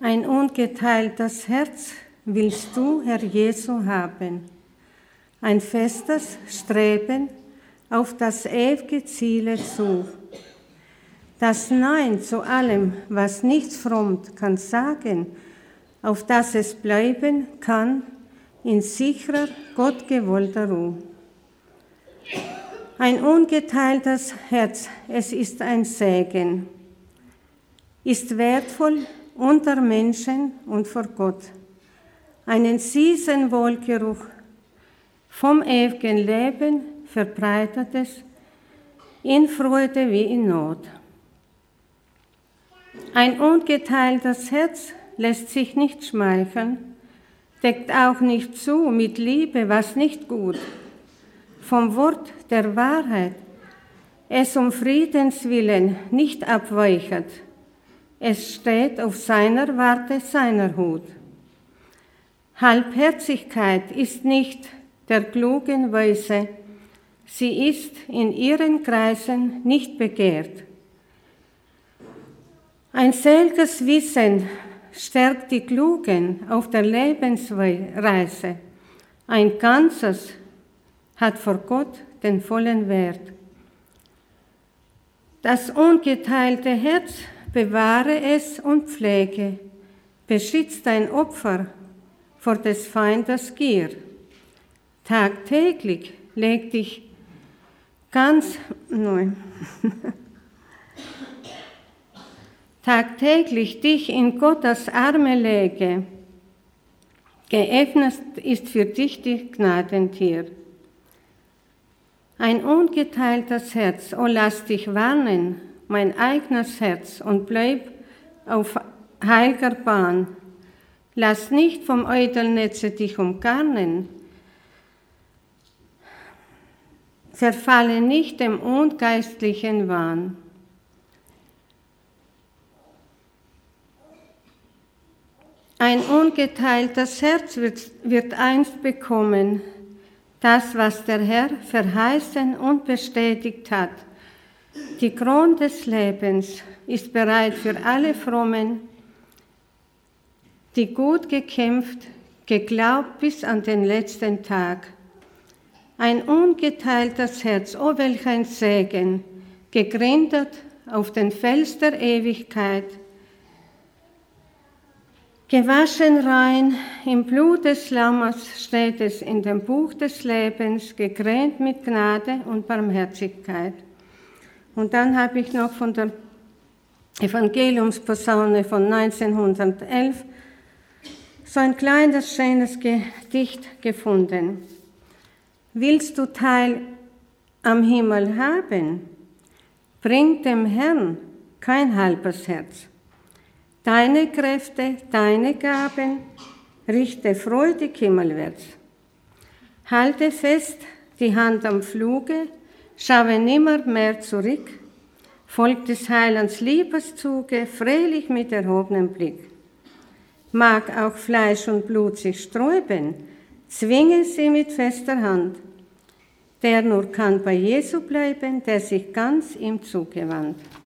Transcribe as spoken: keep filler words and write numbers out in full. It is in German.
Ein ungeteiltes Herz willst du, Herr Jesu, haben. Ein festes Streben auf das ewige Ziele zu. Das Nein zu allem, was nicht frommt, kann sagen, auf das es bleiben kann, in sicherer, gottgewollter Ruhe. Ein ungeteiltes Herz, es ist ein Segen, ist wertvoll unter Menschen und vor Gott. Einen süßen Wohlgeruch vom ewigen Leben verbreitet es in Freude wie in Not. Ein ungeteiltes Herz lässt sich nicht schmeicheln, deckt auch nicht zu mit Liebe, was nicht gut. Vom Wort der Wahrheit, es um Friedens willen nicht abweichert. Es steht auf seiner Warte, seiner Hut. Halbherzigkeit ist nicht der klugen Weise, sie ist in ihren Kreisen nicht begehrt. Ein selges Wissen stärkt die Klugen auf der Lebensreise. Ein Ganzes hat vor Gott den vollen Wert. Das ungeteilte Herz bewahre es und pflege, beschützt dein Opfer vor des Feindes Gier. Tagtäglich leg dich ganz neu. Tagtäglich dich in Gottes Arme lege, geöffnet ist für dich die Gnadentür. Ein ungeteiltes Herz, oh lass dich warnen, mein eigenes Herz, und bleib auf heiliger Bahn. Lass nicht vom Eudelnetze dich umgarnen. Verfalle nicht dem ungeistlichen Wahn. Ein ungeteiltes Herz wird, wird einst bekommen, das, was der Herr verheißen und bestätigt hat. Die Krone des Lebens ist bereit für alle Frommen, die gut gekämpft, geglaubt bis an den letzten Tag. Ein ungeteiltes Herz, oh welch ein Segen, gegründet auf den Fels der Ewigkeit, gewaschen rein im Blut des Lammes steht es in dem Buch des Lebens, gekrönt mit Gnade und Barmherzigkeit. Und dann habe ich noch von der Evangeliumsposaune von neunzehnhundertelf so ein kleines, schönes Gedicht gefunden. Willst du Teil am Himmel haben? Bring dem Herrn kein halbes Herz. Deine Kräfte, deine Gaben, richte freudig himmelwärts. Halte fest die Hand am Fluge, schaue nimmer mehr zurück, folg des Heilands Liebeszuge, freilich mit erhobenem Blick. Mag auch Fleisch und Blut sich sträuben, zwinge sie mit fester Hand. Der nur kann bei Jesu bleiben, der sich ganz ihm zugewandt.